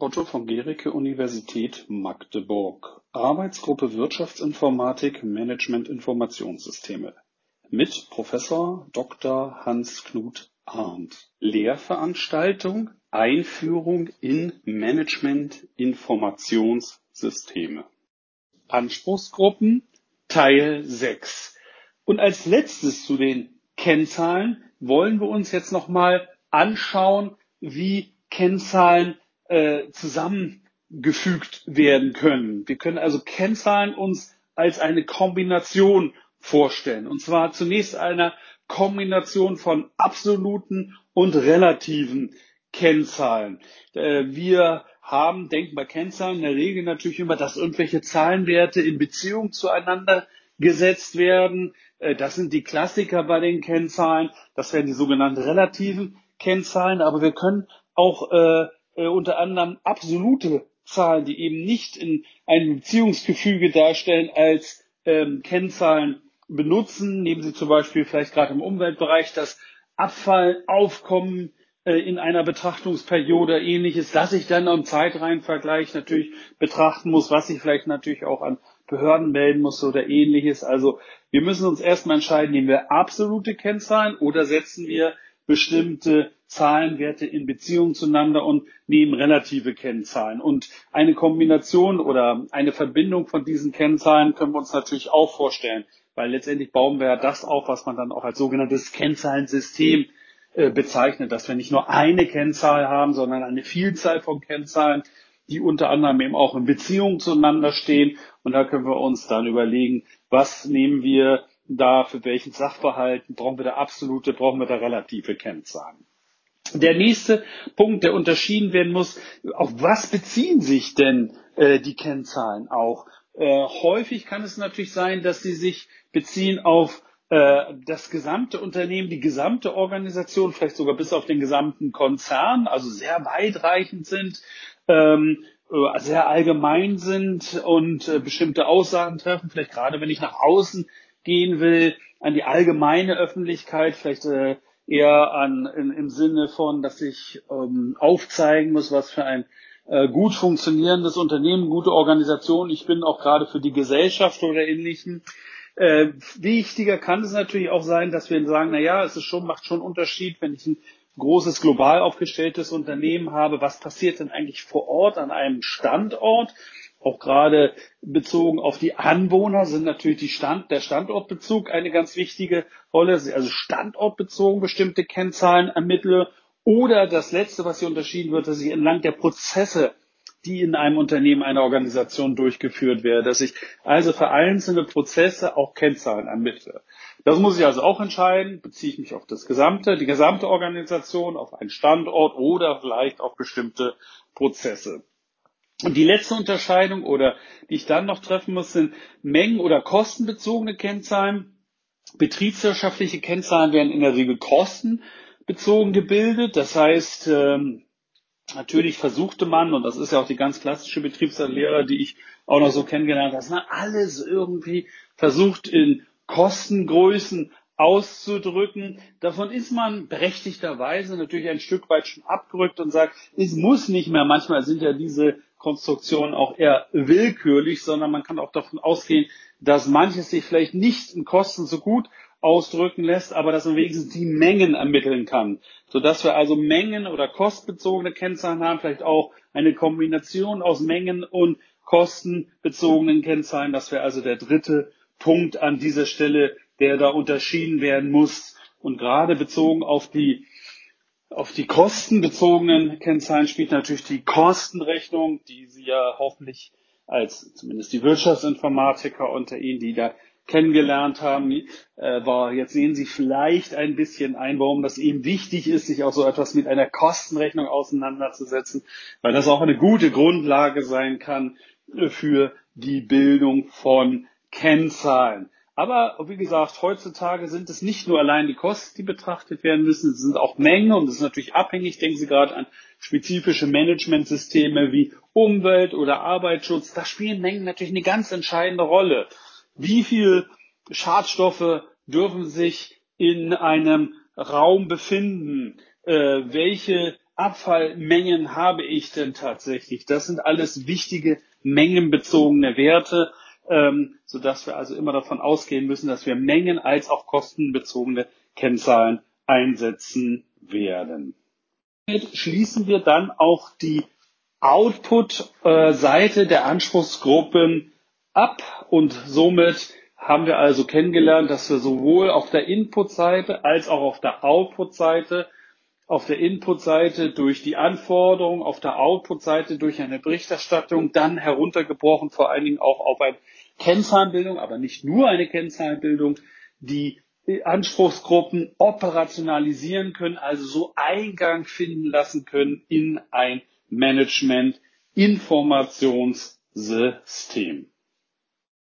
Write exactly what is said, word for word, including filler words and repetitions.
Otto von Guericke, Universität Magdeburg. Arbeitsgruppe Wirtschaftsinformatik, Management Informationssysteme mit Professor Doktor Hans-Knut Arndt. Lehrveranstaltung Einführung in Management Informationssysteme. Anspruchsgruppen Teil sechs. Und als letztes zu den Kennzahlen wollen wir uns jetzt nochmal anschauen, wie Kennzahlen äh, zusammengefügt werden können. Wir können also Kennzahlen uns als eine Kombination vorstellen. Und zwar zunächst einer Kombination von absoluten und relativen Kennzahlen. Äh, wir haben, denken bei Kennzahlen in der Regel natürlich immer, dass irgendwelche Zahlenwerte in Beziehung zueinander gesetzt werden. Äh, das sind die Klassiker bei den Kennzahlen. Das wären die sogenannten relativen Kennzahlen. Aber wir können auch äh, äh, unter anderem absolute Zahlen, die eben nicht in einem Beziehungsgefüge darstellen, als ähm, Kennzahlen benutzen. Nehmen Sie zum Beispiel vielleicht gerade im Umweltbereich das Abfallaufkommen äh, in einer Betrachtungsperiode oder ähnliches, dass ich dann im Zeitreihenvergleich natürlich betrachten muss, was ich vielleicht natürlich auch an Behörden melden muss oder ähnliches. Also wir müssen uns erstmal entscheiden, nehmen wir absolute Kennzahlen oder setzen wir bestimmte Zahlenwerte in Beziehung zueinander und nehmen relative Kennzahlen. Und eine Kombination oder eine Verbindung von diesen Kennzahlen können wir uns natürlich auch vorstellen, weil letztendlich bauen wir ja das auf, was man dann auch als sogenanntes Kennzahlensystem äh, bezeichnet, dass wir nicht nur eine Kennzahl haben, sondern eine Vielzahl von Kennzahlen, die unter anderem eben auch in Beziehung zueinander stehen. Und da können wir uns dann überlegen, was nehmen wir da für welchen Sachverhalt, brauchen wir da absolute, brauchen wir da relative Kennzahlen. Der nächste Punkt, der unterschieden werden muss, auf was beziehen sich denn äh, die Kennzahlen auch? Äh, häufig kann es natürlich sein, dass sie sich beziehen auf äh, das gesamte Unternehmen, die gesamte Organisation, vielleicht sogar bis auf den gesamten Konzern, also sehr weitreichend sind, ähm, äh, sehr allgemein sind und äh, bestimmte Aussagen treffen, vielleicht gerade wenn ich nach außen gehen will, an die allgemeine Öffentlichkeit, vielleicht äh, eher an in, im Sinne von, dass ich ähm, aufzeigen muss, was für ein äh, gut funktionierendes Unternehmen, gute Organisation ich bin, auch gerade für die Gesellschaft oder Ähnlichem. Äh, wichtiger kann es natürlich auch sein, dass wir sagen, na ja, es ist schon, macht schon einen Unterschied, wenn ich ein großes, global aufgestelltes Unternehmen habe. Was passiert denn eigentlich vor Ort an einem Standort? Auch gerade bezogen auf die Anwohner sind natürlich die Stand, der Standortbezug eine ganz wichtige Rolle. Also standortbezogen bestimmte Kennzahlen ermittle. Oder das Letzte, was hier unterschieden wird, dass ich entlang der Prozesse, die in einem Unternehmen, einer Organisation durchgeführt werden, dass ich also für einzelne Prozesse auch Kennzahlen ermittle. Das muss ich also auch entscheiden, beziehe ich mich auf das gesamte, die gesamte Organisation, auf einen Standort oder vielleicht auf bestimmte Prozesse. Und die letzte Unterscheidung oder die ich dann noch treffen muss, sind mengen- oder kostenbezogene Kennzahlen. Betriebswirtschaftliche Kennzahlen werden in der Regel kostenbezogen gebildet. Das heißt, ähm, natürlich versuchte man, und das ist ja auch die ganz klassische Betriebswirtschaftslehre, die ich auch noch so kennengelernt habe, na, alles irgendwie versucht in Kostengrößen auszudrücken. Davon ist man berechtigterweise natürlich ein Stück weit schon abgerückt und sagt, es muss nicht mehr, manchmal sind ja diese Konstruktionen auch eher willkürlich, sondern man kann auch davon ausgehen, dass manches sich vielleicht nicht in Kosten so gut ausdrücken lässt, aber dass man wenigstens die Mengen ermitteln kann, sodass wir also Mengen- oder kostbezogene Kennzahlen haben, vielleicht auch eine Kombination aus Mengen- und kostenbezogenen Kennzahlen. Das wäre also der dritte Punkt an dieser Stelle, der da unterschieden werden muss. Und gerade bezogen auf die auf die kostenbezogenen Kennzahlen spielt natürlich die Kostenrechnung, die Sie ja hoffentlich als zumindest die Wirtschaftsinformatiker unter Ihnen, die da kennengelernt haben, äh, war, jetzt sehen Sie vielleicht ein bisschen ein, warum das eben wichtig ist, sich auch so etwas mit einer Kostenrechnung auseinanderzusetzen, weil das auch eine gute Grundlage sein kann äh, für die Bildung von Kennzahlen. Aber wie gesagt, heutzutage sind es nicht nur allein die Kosten, die betrachtet werden müssen, es sind auch Mengen und es ist natürlich abhängig. Denken Sie gerade an spezifische Managementsysteme wie Umwelt oder Arbeitsschutz. Da spielen Mengen natürlich eine ganz entscheidende Rolle. Wie viel Schadstoffe dürfen sich in einem Raum befinden? Äh, welche Abfallmengen habe ich denn tatsächlich? Das sind alles wichtige mengenbezogene Werte, ähm, sodass wir also immer davon ausgehen müssen, dass wir mengen- als auch kostenbezogene Kennzahlen einsetzen werden. Damit schließen wir dann auch die Output-Seite der Anspruchsgruppen ab und somit haben wir also kennengelernt, dass wir sowohl auf der Input-Seite als auch auf der Output-Seite, auf der Input-Seite durch die Anforderungen, auf der Output-Seite durch eine Berichterstattung, dann heruntergebrochen vor allen Dingen auch auf eine Kennzahlenbildung, aber nicht nur eine Kennzahlenbildung, die Anspruchsgruppen operationalisieren können, also so Eingang finden lassen können in ein Management-Informationssystem.